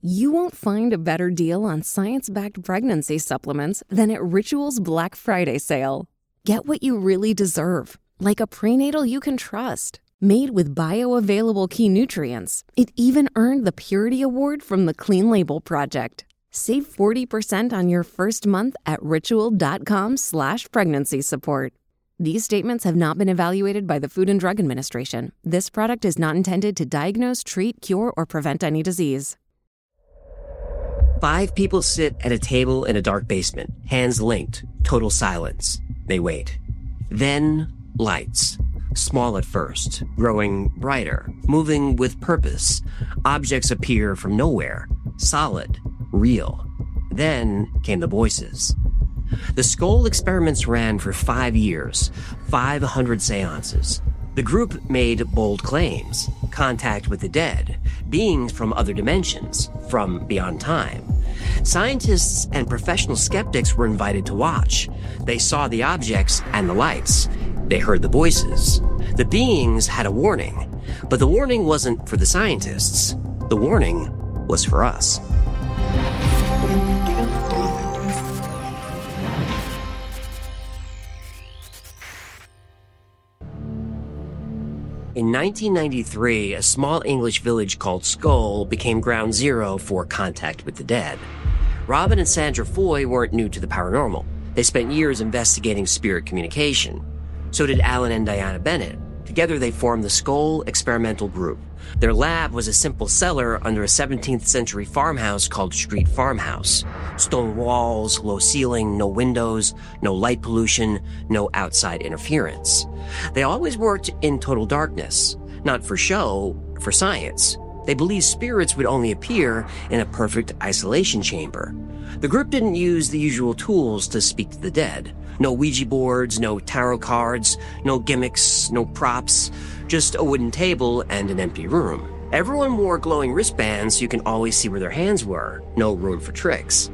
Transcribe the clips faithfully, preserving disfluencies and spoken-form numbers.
You won't find a better deal on science-backed pregnancy supplements than at Ritual's Black Friday sale. Get what you really deserve, like a prenatal you can trust. Made with bioavailable key nutrients, it even earned the Purity Award from the Clean Label Project. Save forty percent on your first month at ritual.com slash pregnancy support. These statements have not been evaluated by the Food and Drug Administration. This product is not intended to diagnose, treat, cure, or prevent any disease. Five people sit at a table in a dark basement, hands linked, total silence. They wait. Then, lights. Small at first, growing brighter, moving with purpose. Objects appear from nowhere, solid, real. Then came the voices. The Skull experiments ran for five years, five hundred seances. The group made bold claims: contact with the dead, beings from other dimensions, from beyond time. Scientists and professional skeptics were invited to watch. They saw the objects and the lights. They heard the voices. The beings had a warning, but the warning wasn't for the scientists. The warning was for us. In nineteen ninety-three, a small English village called Skull became ground zero for contact with the dead. Robin and Sandra Foy weren't new to the paranormal. They spent years investigating spirit communication. So did Alan and Diana Bennett. Together they formed the Skull Experimental Group. Their lab was a simple cellar under a seventeenth century farmhouse called Street Farmhouse. Stone walls, low ceiling, no windows, no light pollution, no outside interference. They always worked in total darkness, not for show, for science. They believed spirits would only appear in a perfect isolation chamber. The group didn't use the usual tools to speak to the dead. No Ouija boards, no tarot cards, no gimmicks, no props, just a wooden table and an empty room. Everyone wore glowing wristbands so you can always see where their hands were. No room for tricks.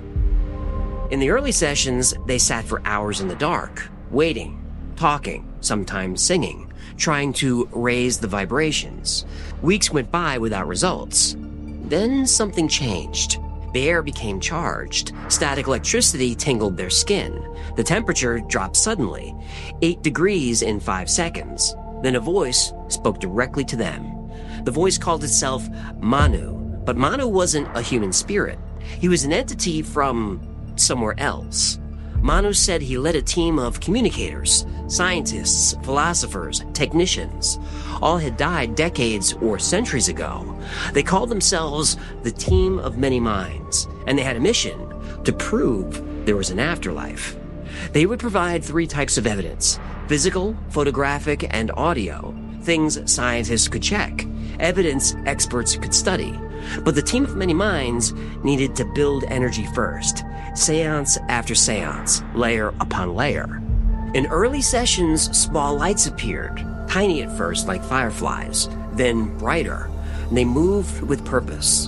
In the early sessions, they sat for hours in the dark, waiting, talking, sometimes singing, trying to raise the vibrations. Weeks went by without results. Then something changed. The air became charged. Static electricity tingled their skin. The temperature dropped suddenly, eight degrees in five seconds. Then a voice spoke directly to them. The voice called itself Manu, but Manu wasn't a human spirit. He was an entity from somewhere else. Manu said he led a team of communicators, scientists, philosophers, technicians. All had died decades or centuries ago. They called themselves the Team of Many Minds, and they had a mission to prove there was an afterlife. They would provide three types of evidence: physical, photographic, and audio, things scientists could check, evidence experts could study. But the Team of Many Minds needed to build energy first, seance after seance, layer upon layer. In early sessions, small lights appeared, tiny at first like fireflies, then brighter. They moved with purpose,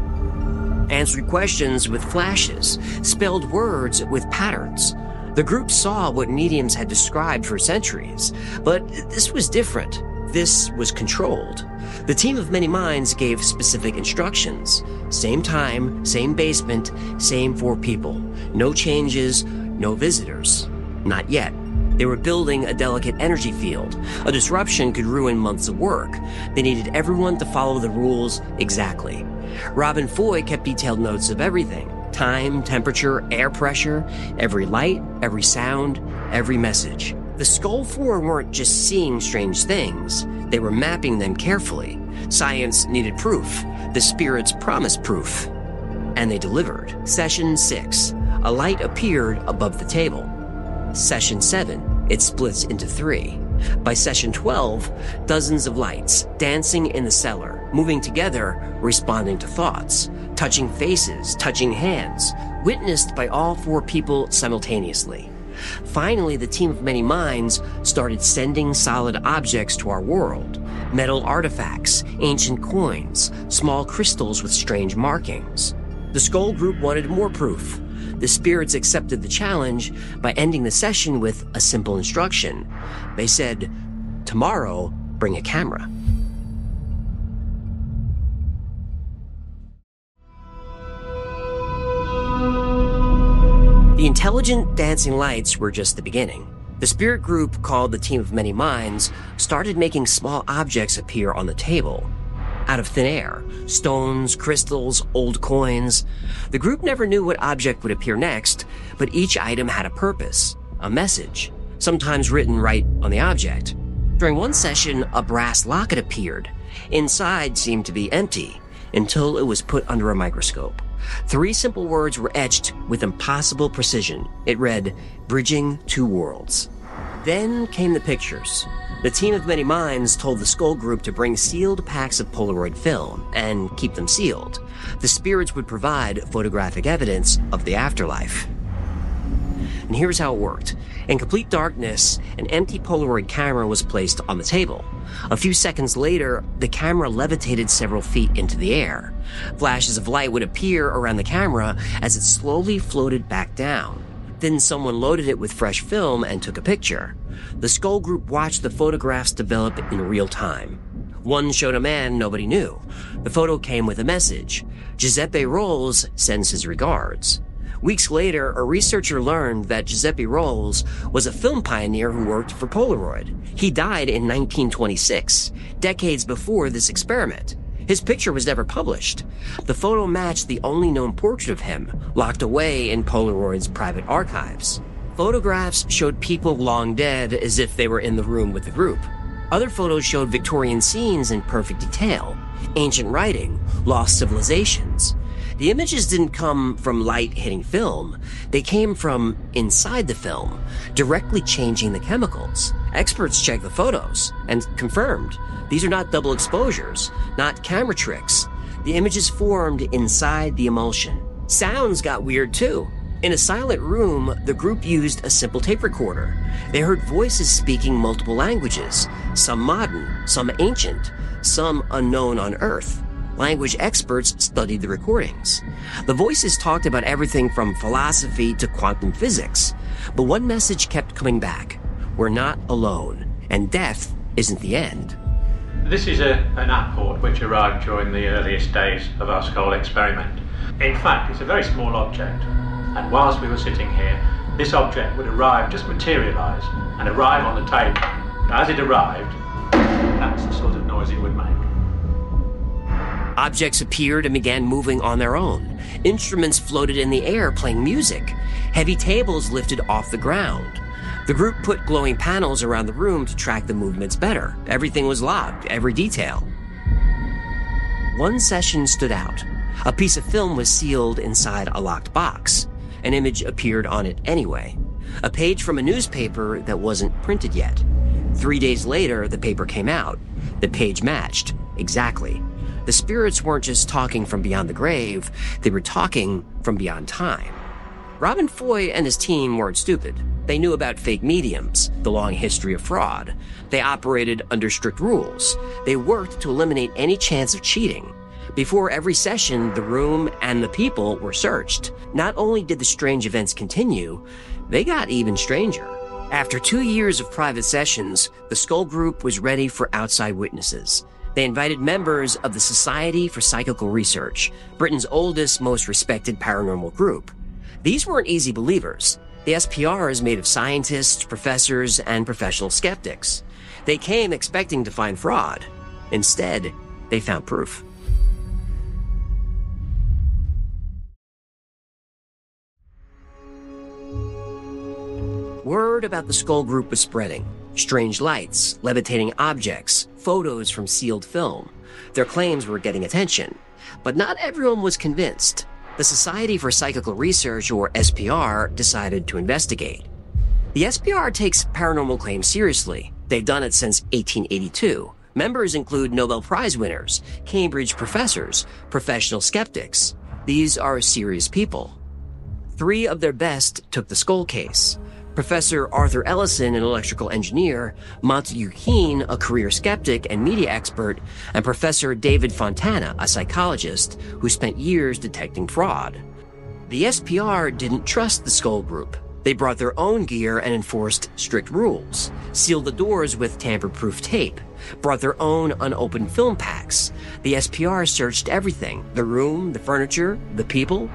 answered questions with flashes, spelled words with patterns. The group saw what mediums had described for centuries, but this was different. This was controlled. The Team of Many Minds gave specific instructions. Same time, same basement, same four people. No changes, no visitors. Not yet. They were building a delicate energy field. A disruption could ruin months of work. They needed everyone to follow the rules exactly. Robin Foy kept detailed notes of everything: time, temperature, air pressure, every light, every sound, every message. The Skull Four weren't just seeing strange things. They were mapping them carefully. Science needed proof. The spirits promised proof. And they delivered. Session six. A light appeared above the table. Session seven. It splits into three. By session twelve, dozens of lights, dancing in the cellar, moving together, responding to thoughts, touching faces, touching hands, witnessed by all four people simultaneously. Finally, the Team of Many Minds started sending solid objects to our world. Metal artifacts, ancient coins, small crystals with strange markings. The Skull Group wanted more proof. The spirits accepted the challenge by ending the session with a simple instruction. They said, "Tomorrow, bring a camera." The intelligent dancing lights were just the beginning. The spirit group, called the Team of Many Minds, started making small objects appear on the table. Out of thin air, stones, crystals, old coins. The group never knew what object would appear next, but each item had a purpose, a message, sometimes written right on the object. During one session, a brass locket appeared. Inside seemed to be empty, until it was put under a microscope. Three simple words were etched with impossible precision. It read, "Bridging Two Worlds." Then came the pictures. The Team of Many Minds told the Skull Group to bring sealed packs of Polaroid film and keep them sealed. The spirits would provide photographic evidence of the afterlife. And here's how it worked. In complete darkness, an empty Polaroid camera was placed on the table. A few seconds later, the camera levitated several feet into the air. Flashes of light would appear around the camera as it slowly floated back down. Then someone loaded it with fresh film and took a picture. The Skull Group watched the photographs develop in real time. One showed a man nobody knew. The photo came with a message. Giuseppe Rolls sends his regards. Weeks later, a researcher learned that Giuseppe Rolls was a film pioneer who worked for Polaroid. He died in nineteen twenty-six, decades before this experiment. His picture was never published. The photo matched the only known portrait of him, locked away in Polaroid's private archives. Photographs showed people long dead as if they were in the room with the group. Other photos showed Victorian scenes in perfect detail, ancient writing, lost civilizations. The images didn't come from light hitting film. They came from inside the film, directly changing the chemicals. Experts checked the photos and confirmed these are not double exposures, not camera tricks. The images formed inside the emulsion. Sounds got weird too. In a silent room, the group used a simple tape recorder. They heard voices speaking multiple languages, some modern, some ancient, some unknown on Earth. Language experts studied the recordings. The voices talked about everything from philosophy to quantum physics. But one message kept coming back. We're not alone, and death isn't the end. This is a, an apport which arrived during the earliest days of our Skull experiment. In fact, it's a very small object, and whilst we were sitting here, this object would arrive, just materialise, and arrive on the table. As it arrived, that's the sort of noise it would make. Objects appeared and began moving on their own. Instruments floated in the air playing music. Heavy tables lifted off the ground. The group put glowing panels around the room to track the movements better. Everything was logged, every detail. One session stood out. A piece of film was sealed inside a locked box. An image appeared on it anyway. A page from a newspaper that wasn't printed yet. Three days later, the paper came out. The page matched. Exactly. The spirits weren't just talking from beyond the grave, they were talking from beyond time. Robin Foy and his team weren't stupid. They knew about fake mediums, the long history of fraud. They operated under strict rules. They worked to eliminate any chance of cheating. Before every session, the room and the people were searched. Not only did the strange events continue, they got even stranger. After two years of private sessions, the Skull Group was ready for outside witnesses. They invited members of the Society for Psychical Research, Britain's oldest, most respected paranormal group. These weren't easy believers. The S P R is made of scientists, professors, and professional skeptics. They came expecting to find fraud. Instead, they found proof. Word about the Skull Group was spreading. Strange lights, levitating objects, photos from sealed film. Their claims were getting attention. But not everyone was convinced. The Society for Psychical Research, or S P R, decided to investigate. The S P R takes paranormal claims seriously. They've done it since eighteen eighty-two. Members include Nobel Prize winners, Cambridge professors, professional skeptics. These are serious people. Three of their best took the Skull case. Professor Arthur Ellison, an electrical engineer, Montague Keen, a career skeptic and media expert, and Professor David Fontana, a psychologist who spent years detecting fraud. The S P R didn't trust the Skull Group. They brought their own gear and enforced strict rules, sealed the doors with tamper-proof tape, brought their own unopened film packs. The S P R searched everything, the room, the furniture, the people.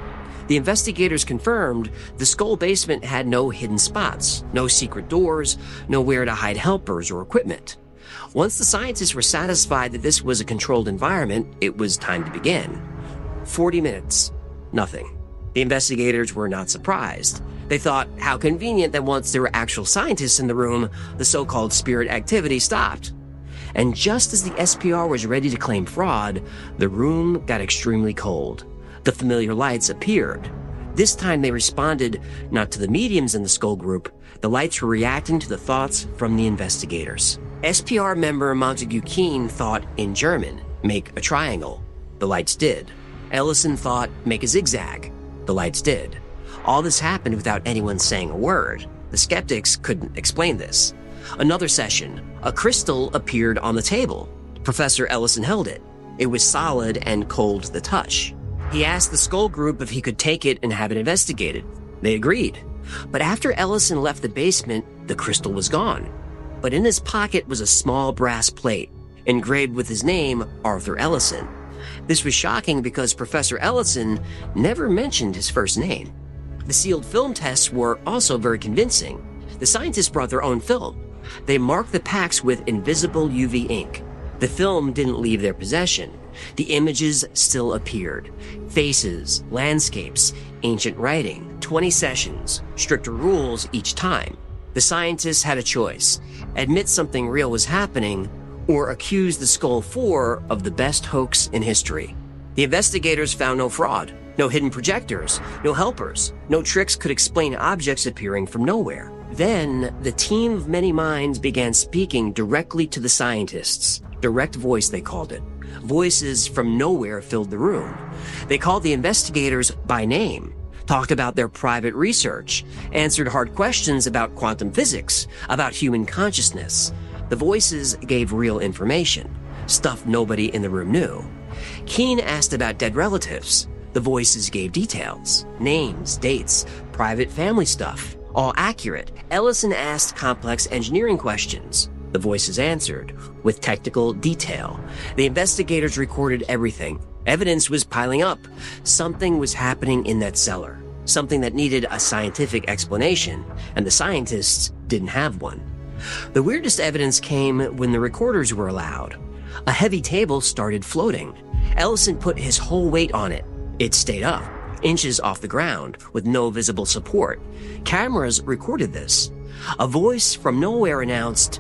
The investigators confirmed the skull basement had no hidden spots, no secret doors, nowhere to hide helpers or equipment. Once the scientists were satisfied that this was a controlled environment, it was time to begin. Forty minutes. Nothing. The investigators were not surprised. They thought, how convenient that once there were actual scientists in the room, the so-called spirit activity stopped. And just as the S P R was ready to claim fraud, the room got extremely cold. The familiar lights appeared. This time they responded not to the mediums in the skull group. The lights were reacting to the thoughts from the investigators. S P R member Montague Keen thought in German, make a triangle. The lights did. Ellison thought, make a zigzag. The lights did. All this happened without anyone saying a word. The skeptics couldn't explain this. Another session. A crystal appeared on the table. Professor Ellison held it. It was solid and cold to the touch. He asked the skull group if he could take it and have it investigated. They agreed. But after Ellison left the basement, the crystal was gone. But in his pocket was a small brass plate, engraved with his name, Arthur Ellison. This was shocking because Professor Ellison never mentioned his first name. The sealed film tests were also very convincing. The scientists brought their own film. They marked the packs with invisible U V ink. The film didn't leave their possession. The images still appeared. Faces, landscapes, ancient writing, twenty sessions, stricter rules each time. The scientists had a choice: admit something real was happening, or accuse the Skull Four of the best hoax in history. The investigators found no fraud, no hidden projectors, no helpers, no tricks could explain objects appearing from nowhere. Then, the team of many minds began speaking directly to the scientists. Direct voice, they called it. Voices from nowhere filled the room. They called the investigators by name, talked about their private research, answered hard questions about quantum physics, about human consciousness. The voices gave real information, stuff nobody in the room knew. Keen asked about dead relatives. The voices gave details, names, dates, private family stuff, all accurate. Ellison asked complex engineering questions. The voices answered, with technical detail. The investigators recorded everything. Evidence was piling up. Something was happening in that cellar. Something that needed a scientific explanation, and the scientists didn't have one. The weirdest evidence came when the recorders were allowed. A heavy table started floating. Ellison put his whole weight on it. It stayed up, inches off the ground, with no visible support. Cameras recorded this. A voice from nowhere announced,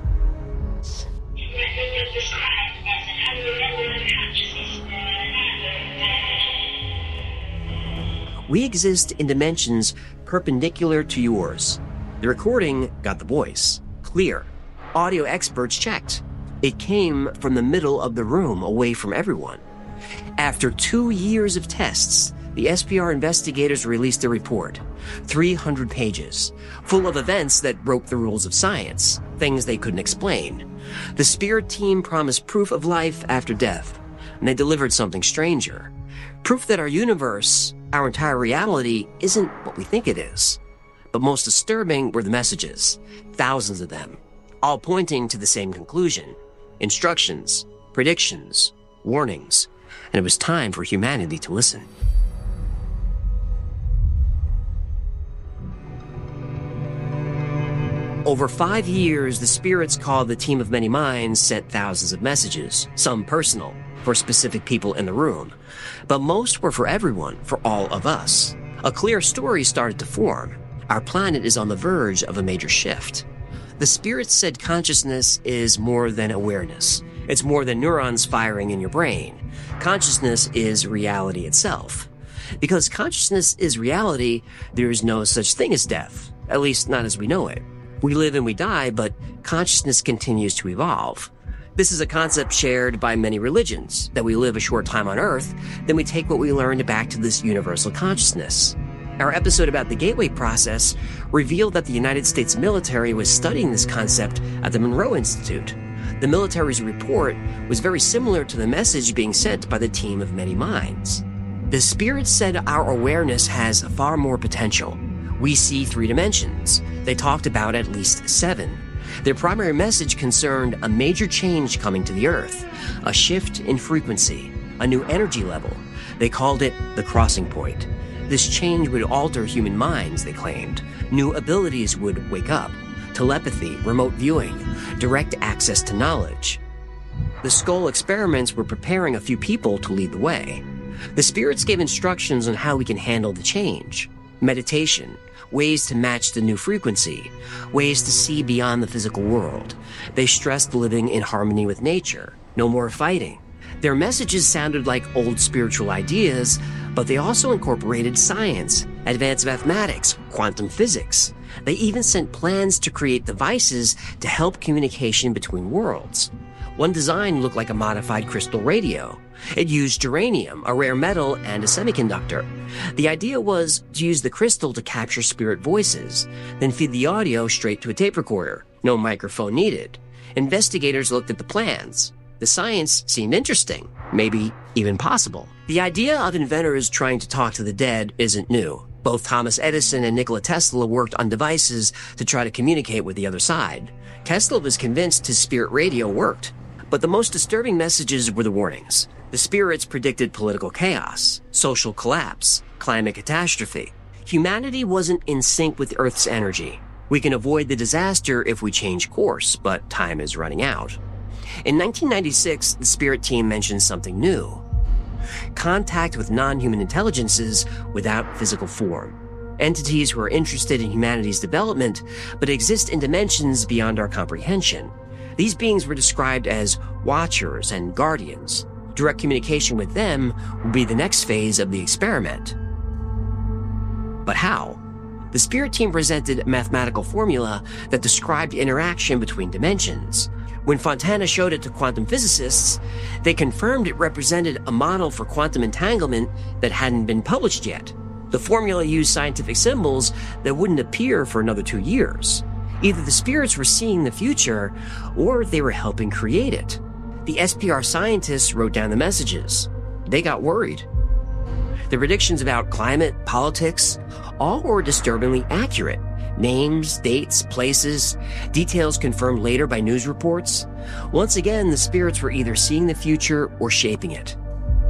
"We exist in dimensions perpendicular to yours." The recording got the voice. Clear. Audio experts checked. It came from the middle of the room, away from everyone. After two years of tests, the S P R investigators released a report. three hundred pages, full of events that broke the rules of science, things they couldn't explain. The Spirit team promised proof of life after death, and they delivered something stranger. Proof that our universe, our entire reality, isn't what we think it is. But most disturbing were the messages, thousands of them, all pointing to the same conclusion. Instructions, predictions, warnings, and it was time for humanity to listen. Over five years, the spirits called the Team of Many Minds sent thousands of messages, some personal, for specific people in the room. But most were for everyone, for all of us. A clear story started to form. Our planet is on the verge of a major shift. The spirits said consciousness is more than awareness. It's more than neurons firing in your brain. Consciousness is reality itself. Because consciousness is reality, there is no such thing as death, at least not as we know it. We live and we die, but consciousness continues to evolve. This is a concept shared by many religions, that we live a short time on Earth, then we take what we learned back to this universal consciousness. Our episode about the Gateway Process revealed that the United States military was studying this concept at the Monroe Institute. The military's report was very similar to the message being sent by the Team of Many Minds. The spirits said our awareness has far more potential. We see three dimensions. They talked about at least seven. Their primary message concerned a major change coming to the Earth, a shift in frequency, a new energy level. They called it the crossing point. This change would alter human minds, they claimed. New abilities would wake up. Telepathy, remote viewing, direct access to knowledge. The skull experiments were preparing a few people to lead the way. The spirits gave instructions on how we can handle the change. Meditation, ways to match the new frequency, ways to see beyond the physical world. They stressed living in harmony with nature, no more fighting. Their messages sounded like old spiritual ideas, but they also incorporated science, advanced mathematics, quantum physics. They even sent plans to create devices to help communication between worlds. One design looked like a modified crystal radio. It used germanium, a rare metal, and a semiconductor. The idea was to use the crystal to capture spirit voices, then feed the audio straight to a tape recorder. No microphone needed. Investigators looked at the plans. The science seemed interesting, maybe even possible. The idea of inventors trying to talk to the dead isn't new. Both Thomas Edison and Nikola Tesla worked on devices to try to communicate with the other side. Tesla was convinced his spirit radio worked. But the most disturbing messages were the warnings. The spirits predicted political chaos, social collapse, climate catastrophe. Humanity wasn't in sync with Earth's energy. We can avoid the disaster if we change course, but time is running out. In nineteen ninety-six, the Spirit team mentioned something new. Contact with non-human intelligences without physical form. Entities who are interested in humanity's development, but exist in dimensions beyond our comprehension. These beings were described as watchers and guardians. Direct communication with them would be the next phase of the experiment. But how? The Spirit team presented a mathematical formula that described interaction between dimensions. When Fontana showed it to quantum physicists, they confirmed it represented a model for quantum entanglement that hadn't been published yet. The formula used scientific symbols that wouldn't appear for another two years. Either the spirits were seeing the future, or they were helping create it. The S P R scientists wrote down the messages. They got worried. The predictions about climate, politics, all were disturbingly accurate. Names, dates, places, details confirmed later by news reports. Once again, the spirits were either seeing the future or shaping it.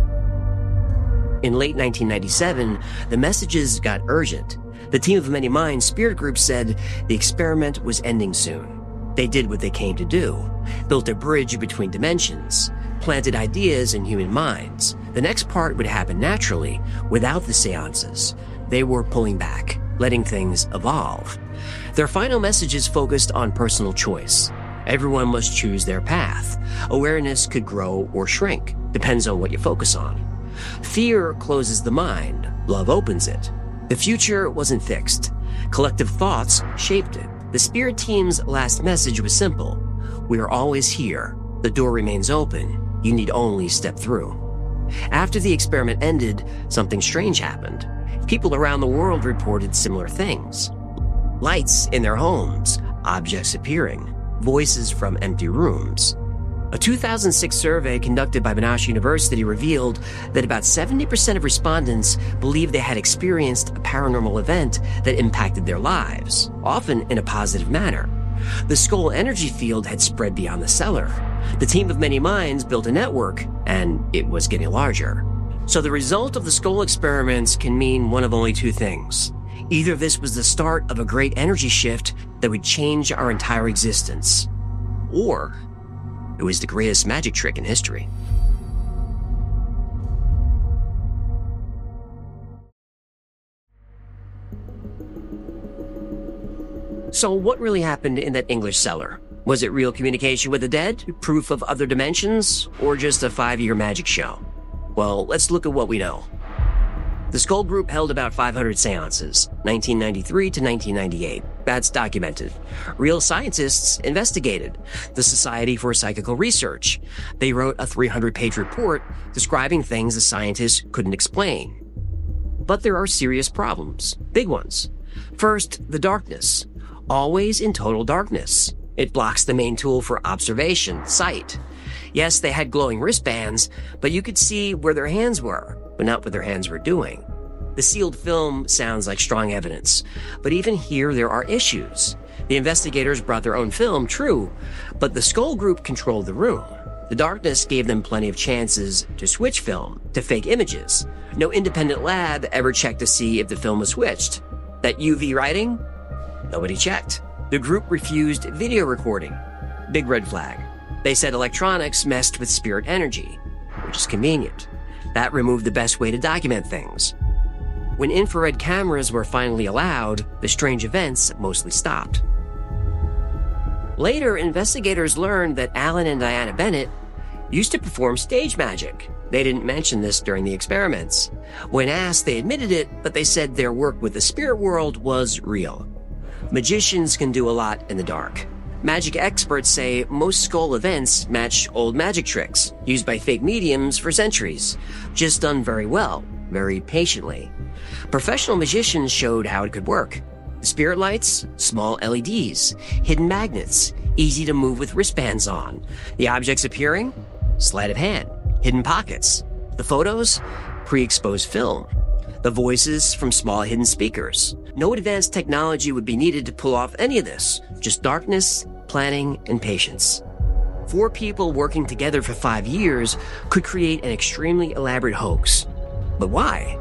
In late nineteen ninety-seven, the messages got urgent. The Team of Many Minds spirit group said the experiment was ending soon. They did what they came to do, built a bridge between dimensions, planted ideas in human minds. The next part would happen naturally, without the seances. They were pulling back, letting things evolve. Their final messages focused on personal choice. Everyone must choose their path. Awareness could grow or shrink, depends on what you focus on. Fear closes the mind, love opens it. The future wasn't fixed. Collective thoughts shaped it. The Spirit team's last message was simple. We are always here. The door remains open. You need only step through. After the experiment ended, something strange happened. People around the world reported similar things. Lights in their homes, objects appearing, voices from empty rooms. A two thousand six survey conducted by Monash University revealed that about seventy percent of respondents believed they had experienced a paranormal event that impacted their lives, often in a positive manner. The skull energy field had spread beyond the cellar. The Team of Many Minds built a network, and it was getting larger. So the result of the skull experiments can mean one of only two things. Either this was the start of a great energy shift that would change our entire existence, or it was the greatest magic trick in history. So what really happened in that English cellar? Was it real communication with the dead, proof of other dimensions, or just a five-year magic show? Well, let's look at what we know. The Skull Group held about five hundred seances, nineteen ninety-three to nineteen ninety-eight. That's documented. Real scientists investigated. The Society for Psychical Research. They wrote a three hundred page report describing things the scientists couldn't explain. But there are serious problems, big ones. First, the darkness. Always in total darkness. It blocks the main tool for observation, sight. Yes, they had glowing wristbands, but you could see where their hands were, but not what their hands were doing. The sealed film sounds like strong evidence, but even here there are issues. The investigators brought their own film, true, but the Skull Group controlled the room. The darkness gave them plenty of chances to switch film to fake images. No independent lab ever checked to see if the film was switched. That U V writing? Nobody checked. The group refused video recording. Big red flag. They said electronics messed with spirit energy, which is convenient. That removed the best way to document things. When infrared cameras were finally allowed, the strange events mostly stopped. Later, investigators learned that Alan and Diana Bennett used to perform stage magic. They didn't mention this during the experiments. When asked, they admitted it, but they said their work with the spirit world was real. Magicians can do a lot in the dark. Magic experts say most skull events match old magic tricks used by fake mediums for centuries, just done very well, very patiently. Professional magicians showed how it could work. Spirit lights, small L E Ds, hidden magnets, easy to move with wristbands on. The objects appearing? Sleight of hand, hidden pockets. The photos? Pre-exposed film. The voices from small hidden speakers. No advanced technology would be needed to pull off any of this, just darkness, planning, and patience. Four people working together for five years could create an extremely elaborate hoax. But why?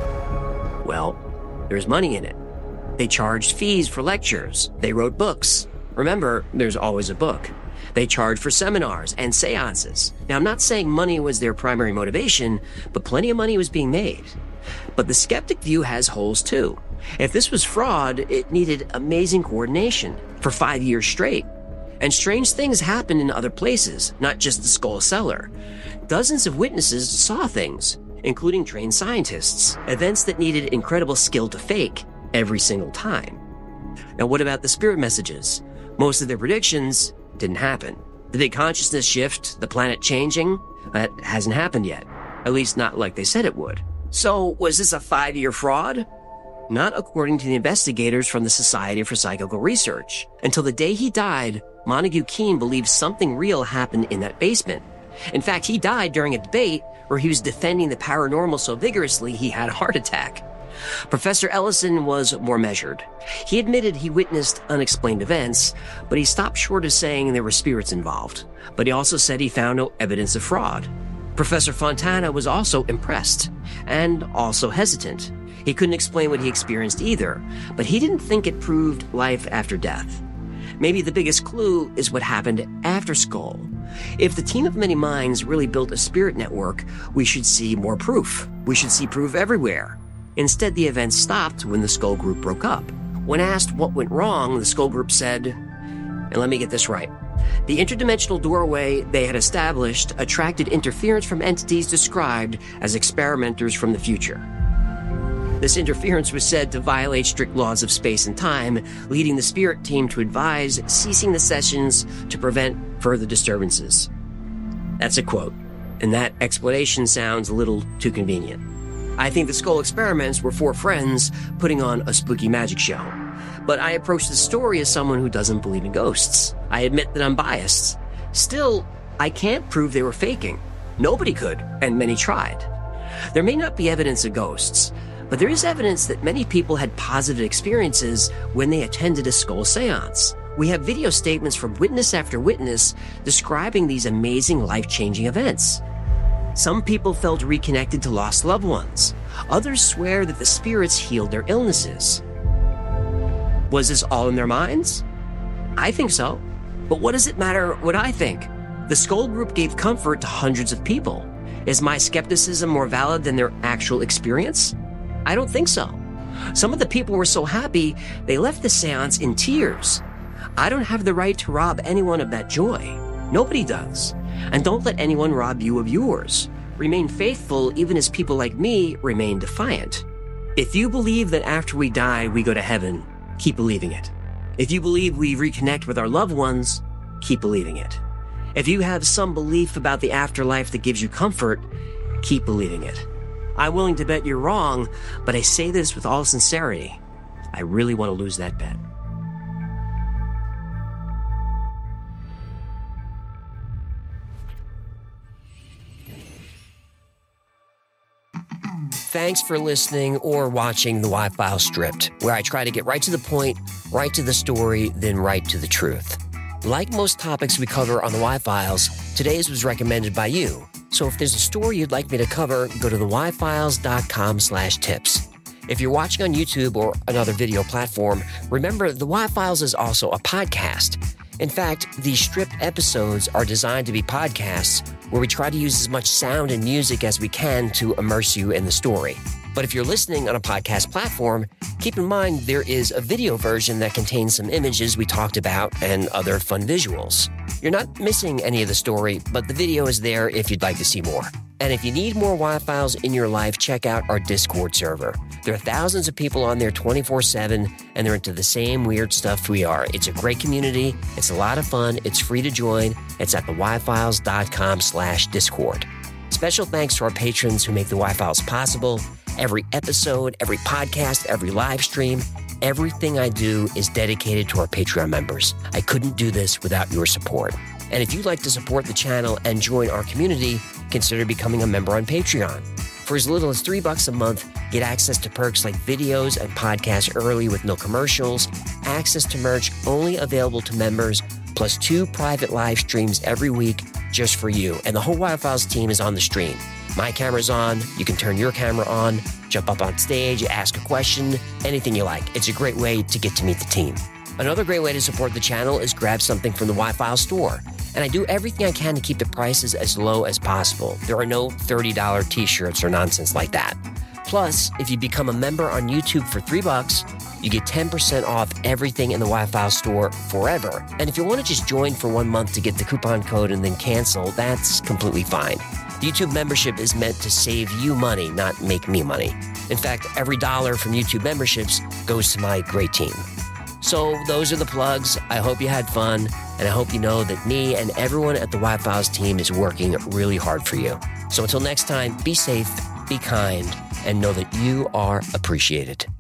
Well, there's money in it. They charged fees for lectures. They wrote books. Remember, there's always a book. They charged for seminars and seances. Now, I'm not saying money was their primary motivation, but plenty of money was being made. But the skeptic view has holes too. If this was fraud, it needed amazing coordination for five years straight. And strange things happened in other places, not just the Skull Cellar. Dozens of witnesses saw things, including trained scientists, events that needed incredible skill to fake every single time. Now, what about the spirit messages? Most of their predictions didn't happen. The big consciousness shift, the planet changing, that hasn't happened yet. At least not like they said it would. So, was this a five-year fraud? Not according to the investigators from the Society for Psychical Research. Until the day he died, Montague Keen believed something real happened in that basement. In fact, he died during a debate where he was defending the paranormal so vigorously he had a heart attack. Professor Ellison was more measured. He admitted he witnessed unexplained events, but he stopped short of saying there were spirits involved. But he also said he found no evidence of fraud. Professor Fontana was also impressed, and also hesitant. He couldn't explain what he experienced either, but he didn't think it proved life after death. Maybe the biggest clue is what happened after Skull. If the team of many minds really built a spirit network, we should see more proof. We should see proof everywhere. Instead, the events stopped when the Skull Group broke up. When asked what went wrong, the Skull Group said, and let me get this right, the interdimensional doorway they had established attracted interference from entities described as experimenters from the future. This interference was said to violate strict laws of space and time, leading the spirit team to advise ceasing the sessions to prevent further disturbances. That's a quote, and that explanation sounds a little too convenient. I think the Skull experiments were four friends putting on a spooky magic show. But I approach the story as someone who doesn't believe in ghosts. I admit that I'm biased. Still, I can't prove they were faking. Nobody could, and many tried. There may not be evidence of ghosts, but there is evidence that many people had positive experiences when they attended a Skull seance. We have video statements from witness after witness describing these amazing life-changing events. Some people felt reconnected to lost loved ones. Others swear that the spirits healed their illnesses. Was this all in their minds? I think so. But what does it matter what I think? The Skull Group gave comfort to hundreds of people. Is my skepticism more valid than their actual experience? I don't think so. Some of the people were so happy, they left the seance in tears. I don't have the right to rob anyone of that joy. Nobody does. And don't let anyone rob you of yours. Remain faithful even as people like me remain defiant. If you believe that after we die we go to heaven, keep believing it. If you believe we reconnect with our loved ones, keep believing it. If you have some belief about the afterlife that gives you comfort, keep believing it. I'm willing to bet you're wrong, but I say this with all sincerity. I really want to lose that bet. Thanks for listening or watching the Y-File Stripped, where I try to get right to the point, right to the story, then right to the truth. Like most topics we cover on the Y-Files, today's was recommended by you. So if there's a story you'd like me to cover, go to the y files dot com slash tips. If you're watching on YouTube or another video platform, remember the Y-Files is also a podcast. In fact, these stripped episodes are designed to be podcasts where we try to use as much sound and music as we can to immerse you in the story. But if you're listening on a podcast platform, keep in mind there is a video version that contains some images we talked about and other fun visuals. You're not missing any of the story, but the video is there if you'd like to see more. And if you need more Y-Files in your life, check out our Discord server. There are thousands of people on there twenty-four seven, and they're into the same weird stuff we are. It's a great community. It's a lot of fun. It's free to join. It's at the y files dot com slash discord. Special thanks to our patrons who make the Y-Files possible. Every episode, every podcast, every live stream, everything I do is dedicated to our Patreon members. I couldn't do this without your support. And if you'd like to support the channel and join our community, consider becoming a member on Patreon. For as little as three bucks a month, get access to perks like videos and podcasts early with no commercials, access to merch only available to members, plus two private live streams every week just for you. And the whole Y-Files team is on the stream. My camera's on, you can turn your camera on, jump up on stage, ask a question, anything you like. It's a great way to get to meet the team. Another great way to support the channel is grab something from the Y-Files store. And I do everything I can to keep the prices as low as possible. There are no thirty dollars t-shirts or nonsense like that. Plus, if you become a member on YouTube for three bucks, you get ten percent off everything in the Y-Files store forever. And if you want to just join for one month to get the coupon code and then cancel, that's completely fine. YouTube membership is meant to save you money, not make me money. In fact, every dollar from YouTube memberships goes to my great team. So those are the plugs. I hope you had fun, and I hope you know that me and everyone at the Y-Files team is working really hard for you. So until next time, be safe, be kind, and know that you are appreciated.